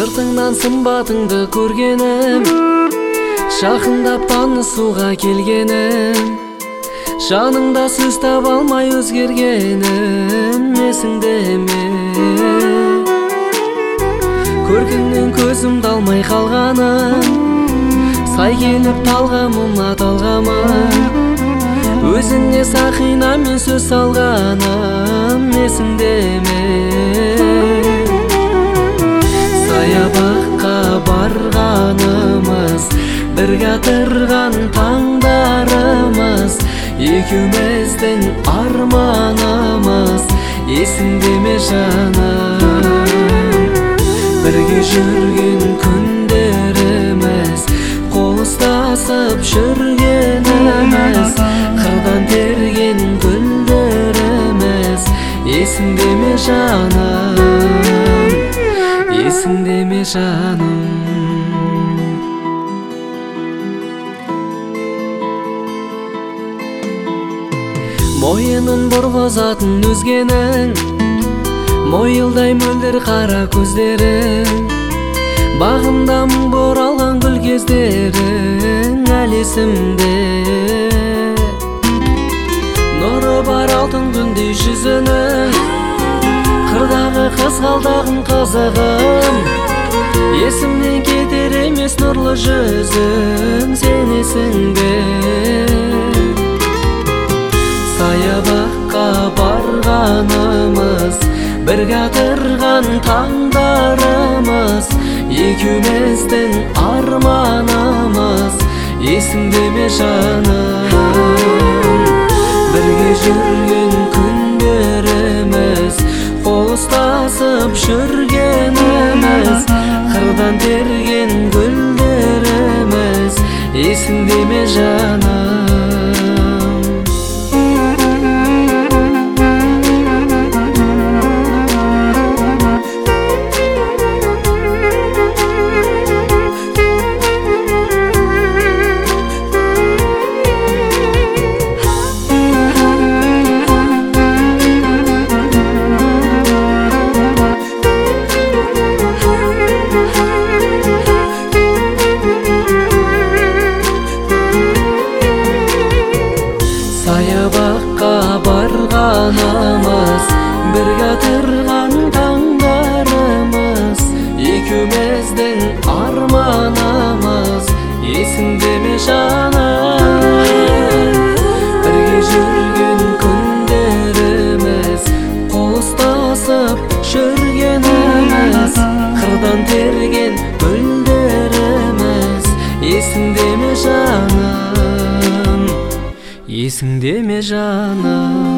Сыртыңдан сымбатыңды көргенім, жақындап танысуға келгенім, жаныңда сөз таба алмай өзгергенім есіңде ме? Көргеннен көзімді алмай қалғаным, сай келіп талғамыма талғама, өзіңе сақина мен сөз салғаным есіңде ме? Саябаққа барғанымыз, бірге атырған таңдарымыз, екеуміздің арманымыз есіңде ме жаным? Бірге жүрген күндеріміз, қол ұстасып жүргеніміз, қырдан терген гүлдеріміз есіңде ме жаным? Есіңде ме жаным? Мойынын бұрғызатын өзгенің, мойылдай мөлдір қара көздерің, бағымда мың бұралған гүл кездерің әлі есімде. Нұры бар алтын күндей жүзінің, қырдағы қызғалдағын қызығым, есімнен кетер емес нұрлы жүзің сенесіңде. Саябаққа барғанымыз, бірге атырған таңдарымыз, екеуміздің арманымыз есіңде ме жаным? Бірге жүрген күндеріміз, қол ұстасып жүргеніміз, қырдан терген гүлдеріміз есіңде ме жаным? Саябаққа барғанымыз, бірге атырған таңдарымыз, екеуміздің арманымыз есіңде ме жаным? Бірге жүрген күндеріміз, қол ұстасып жүргеніміз, қырдан терген гүлдеріміз есіңде ме жаным? Есіңде ме жаным?